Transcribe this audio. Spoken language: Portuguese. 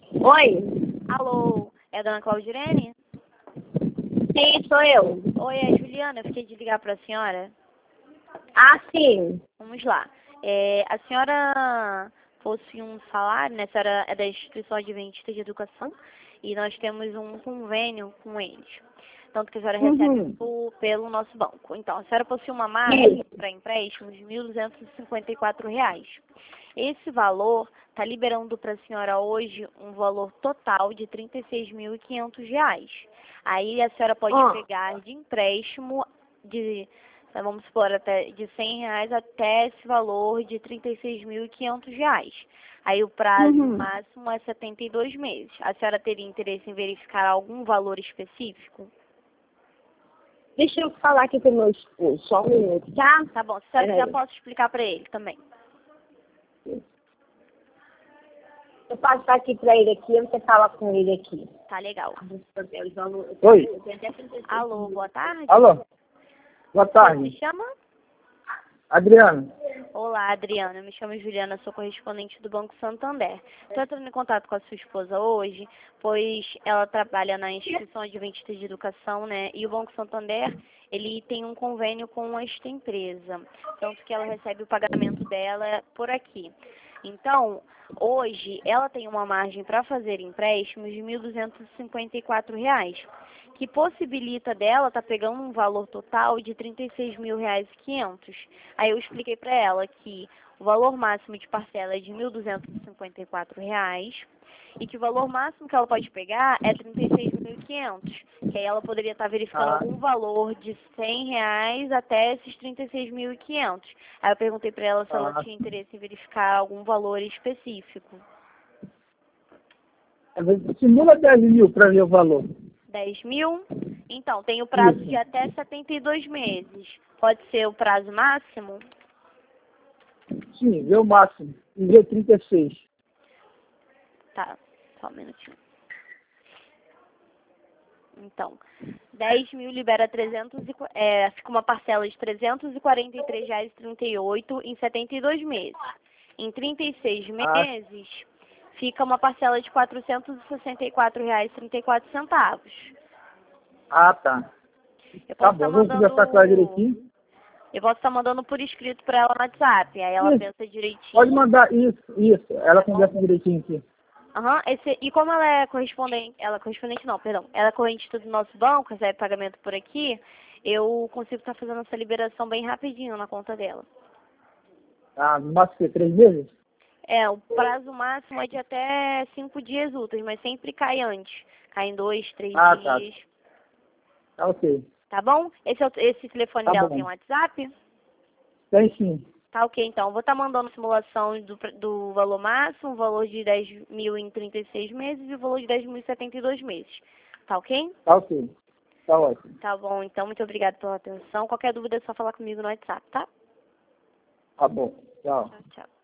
Oi? Alô, é a dona Claudirene? Sim, sou eu. Oi, é a Juliana, eu fiquei de ligar para a senhora. Ah, sim. Vamos lá. A senhora possui um salário, né? A senhora é da Instituição Adventista de Educação e nós temos um convênio com eles. Tanto que a senhora recebe pelo nosso banco. Então, a senhora possui uma margem para empréstimos de R$ 1.254. Esse valor está liberando para a senhora hoje um valor total de R$ 36.500. Aí a senhora pode pegar de empréstimo vamos supor, até de R$ 100 até esse valor de R$ 36.500. Aí o prazo máximo é 72 meses. A senhora teria interesse em verificar algum valor específico? Deixa eu falar aqui com o meu esposo, só um minuto, tá? Tá bom, se a senhora já posso explicar para ele também. Eu passo aqui pra ele aqui, você fala com ele aqui. Tá legal. Oi. Alô, boa tarde. Alô. Boa Você tarde. me chama? Adriano. Olá, Adriana. Eu me chamo Juliana, sou correspondente do Banco Santander. Estou entrando em contato com a sua esposa hoje, pois ela trabalha na Instituição Adventista de Educação, né? E o Banco Santander, ele tem um convênio com esta empresa, tanto que ela recebe o pagamento dela por aqui. Então, hoje, ela tem uma margem para fazer empréstimos de R$ 1.254, que possibilita dela estar pegando um valor total de R$ 36.500. Aí eu expliquei para ela que o valor máximo de parcela é de R$ 1.254 e que o valor máximo que ela pode pegar é R$ 36.500, que aí ela poderia estar verificando algum valor de R$ 100 até esses R$ 36.500. Aí eu perguntei para ela se ela tinha interesse em verificar algum valor específico. Simula 10 mil para ver o valor. 10 mil? Então, tem o prazo de até 72 meses. Pode ser o prazo máximo? Sim, vê o máximo. E vê 36. Tá, só um minutinho. Então, 10 mil libera 300 fica uma parcela de R$ 343,38 em 72 meses. Em 36 meses, fica uma parcela de R$ 464,34. Ah, tá. Tá bom, vamos conversar com ela direitinho. Eu posso estar mandando por escrito para ela no WhatsApp, aí ela pensa direitinho. Pode mandar isso. Ela conversa direitinho aqui. E como ela é correspondente, ela é correntista do nosso banco, recebe pagamento por aqui, eu consigo estar fazendo essa liberação bem rapidinho na conta dela. Ah, no máximo 3 meses? O prazo máximo é de até 5 dias úteis, mas sempre cai antes. Cai em 2, 3 dias. Tá ok. Tá bom? Esse telefone dela tem um WhatsApp? Tem sim. Tá ok, então. Eu vou estar mandando simulação do valor máximo, o valor de 10 mil em 36 meses e o valor de 10 mil em 72 meses. Tá ok? Tá ok. Tá ótimo. Tá bom, então. Muito obrigada pela atenção. Qualquer dúvida é só falar comigo no WhatsApp, tá? Tá bom. Tchau. Tchau, tchau.